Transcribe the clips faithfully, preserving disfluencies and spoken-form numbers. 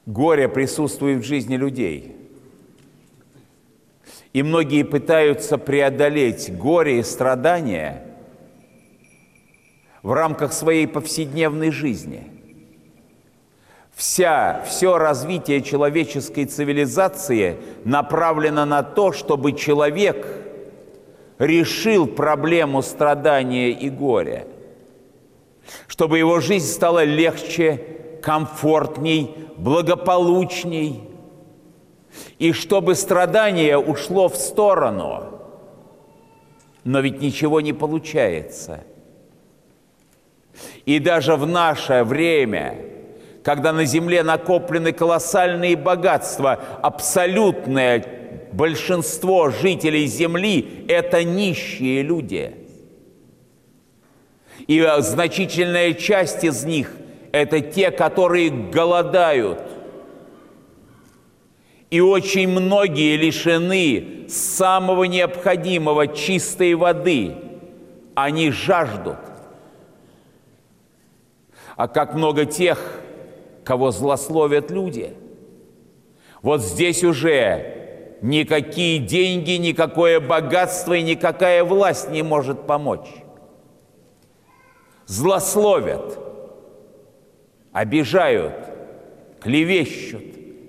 Горе присутствует в жизни людей. И многие пытаются преодолеть горе и страдания в рамках своей повседневной жизни. Вся, все развитие человеческой цивилизации направлено на то, чтобы человек решил проблему страдания и горя, чтобы его жизнь стала легче, комфортней, благополучней, и чтобы страдание ушло в сторону. Но ведь ничего не получается. И даже в наше время, когда на земле накоплены колоссальные богатства, абсолютное большинство жителей земли – это нищие люди. И значительная часть из них – это те, которые голодают. И очень многие лишены самого необходимого – чистой воды. Они жаждут. А как много тех, кого злословят люди. Вот здесь уже никакие деньги, никакое богатство и никакая власть не может помочь. Злословят, обижают, клевещут.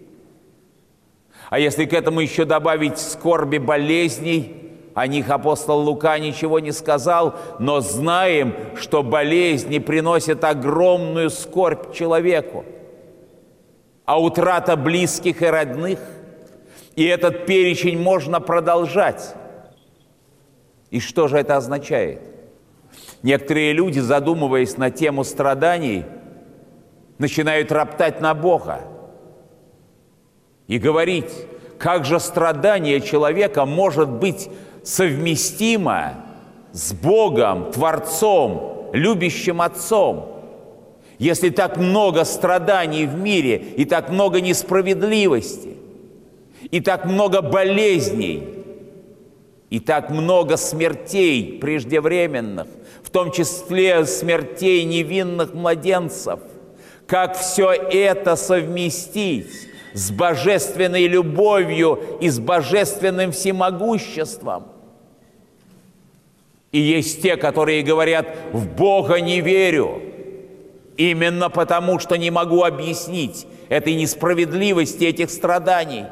А если к этому еще добавить скорби болезней, о них апостол Лука ничего не сказал, но знаем, что болезни приносят огромную скорбь человеку. А утрата близких и родных, и этот перечень можно продолжать. И что же это означает? Некоторые люди, задумываясь на тему страданий, начинают роптать на Бога и говорить, как же страдание человека может быть совместимо с Богом, Творцом, любящим Отцом. Если так много страданий в мире, и так много несправедливости, и так много болезней, и так много смертей преждевременных, в том числе смертей невинных младенцев, как все это совместить с божественной любовью и с божественным всемогуществом? И есть те, которые говорят: «В Бога не верю». Именно потому, что не могу объяснить этой несправедливости, этих страданий.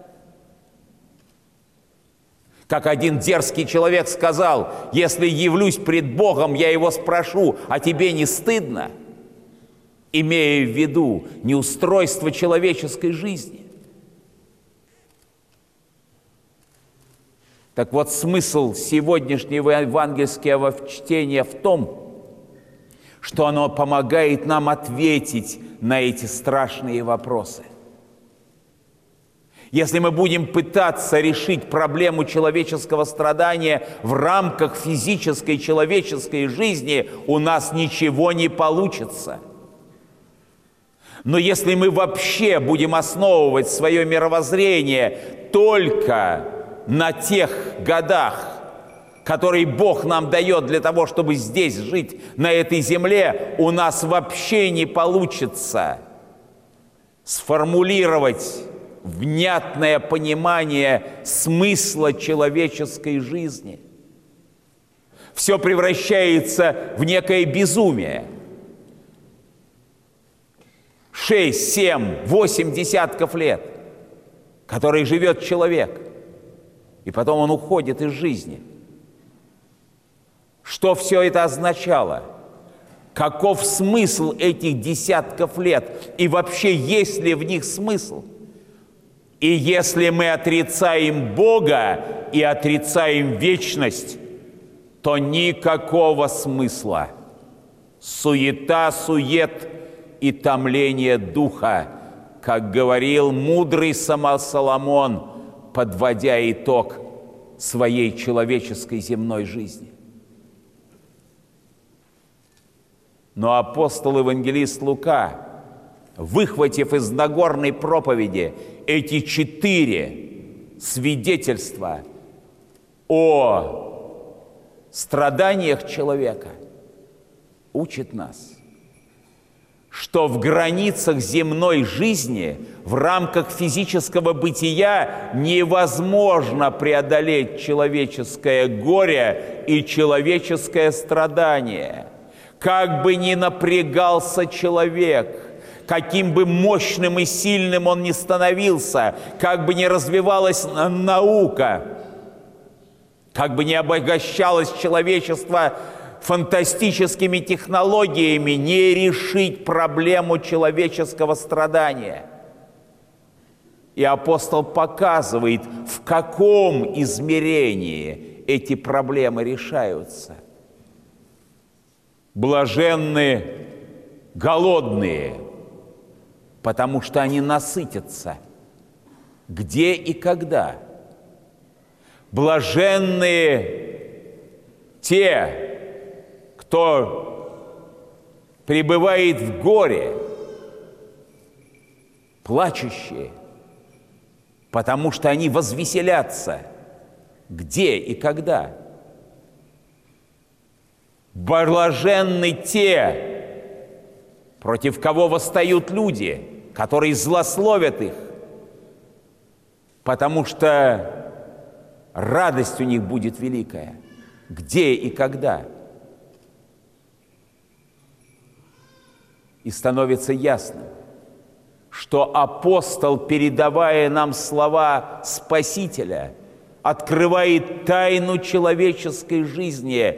Как один дерзкий человек сказал: «Если явлюсь пред Богом, я его спрошу, а тебе не стыдно?» Имея в виду неустройство человеческой жизни. Так вот, смысл сегодняшнего евангельского чтения в том, что оно помогает нам ответить на эти страшные вопросы. Если мы будем пытаться решить проблему человеческого страдания в рамках физической человеческой жизни, у нас ничего не получится. Но если мы вообще будем основывать свое мировоззрение только на тех годах, который Бог нам дает для того, чтобы здесь жить, на этой земле, у нас вообще не получится сформулировать внятное понимание смысла человеческой жизни. Все превращается в некое безумие. Шесть, семь, восемь десятков лет, который живет человек, и потом он уходит из жизни. Что все это означало? Каков смысл этих десятков лет? И вообще, есть ли в них смысл? И если мы отрицаем Бога и отрицаем вечность, то никакого смысла. Суета, сует и томление духа, как говорил мудрый Соломон, подводя итог своей человеческой земной жизни. Но апостол-евангелист Лука, выхватив из Нагорной проповеди эти четыре свидетельства о страданиях человека, учит нас, что в границах земной жизни в рамках физического бытия невозможно преодолеть человеческое горе и человеческое страдание. Как бы ни напрягался человек, каким бы мощным и сильным он ни становился, как бы ни развивалась наука, как бы ни обогащалось человечество фантастическими технологиями, не решить проблему человеческого страдания. И апостол показывает, в каком измерении эти проблемы решаются. Блаженны голодные, потому что они насытятся. Где и когда? Блаженные те, кто пребывает в горе, плачущие, потому что они возвеселятся. Где и когда? Блаженны те, против кого восстают люди, которые злословят их, потому что радость у них будет великая. Где и когда? И становится ясно, что апостол, передавая нам слова Спасителя, открывает тайну человеческой жизни.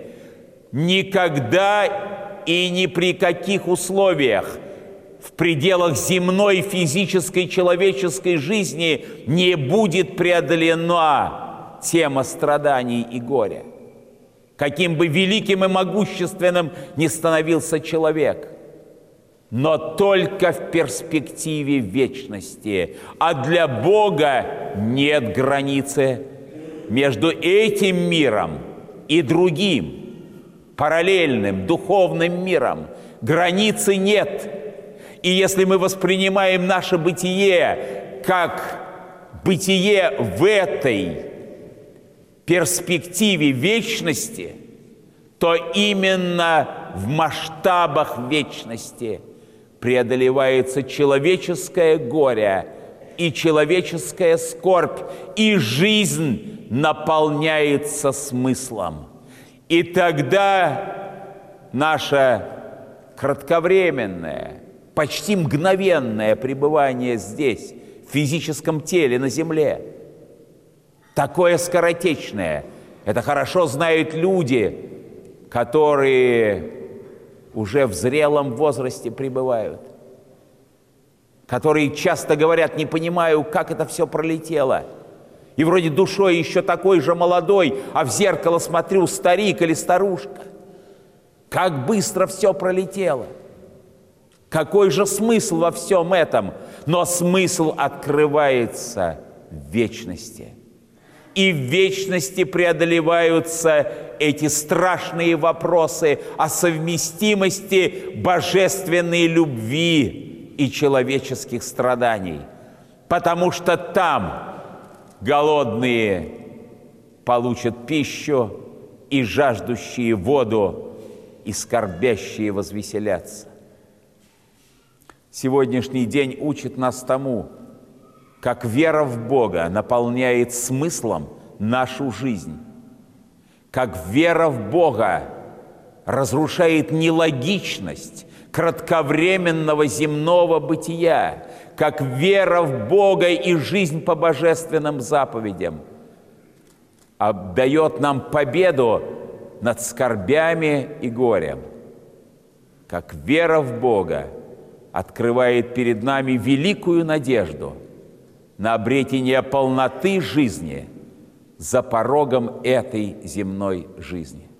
Никогда и ни при каких условиях в пределах земной физической человеческой жизни не будет преодолена тема страданий и горя. Каким бы великим и могущественным ни становился человек, но только в перспективе вечности. А для Бога нет границы между этим миром и другим, параллельным, духовным миром. Границы нет. И если мы воспринимаем наше бытие как бытие в этой перспективе вечности, то именно в масштабах вечности преодолевается человеческое горе и человеческая скорбь, и жизнь наполняется смыслом. И тогда наше кратковременное, почти мгновенное пребывание здесь, в физическом теле, на земле, такое скоротечное, это хорошо знают люди, которые уже в зрелом возрасте пребывают, которые часто говорят: не понимаю, как это все пролетело. И вроде душой еще такой же молодой, а в зеркало смотрю, старик или старушка. Как быстро все пролетело. Какой же смысл во всем этом? Но смысл открывается в вечности. И в вечности преодолеваются эти страшные вопросы о совместимости божественной любви и человеческих страданий. Потому что там голодные получат пищу, и жаждущие воду, и скорбящие возвеселятся. Сегодняшний день учит нас тому, как вера в Бога наполняет смыслом нашу жизнь, как вера в Бога разрушает нелогичность кратковременного земного бытия, как вера в Бога и жизнь по божественным заповедям отдает нам победу над скорбями и горем, как вера в Бога открывает перед нами великую надежду на обретение полноты жизни за порогом этой земной жизни.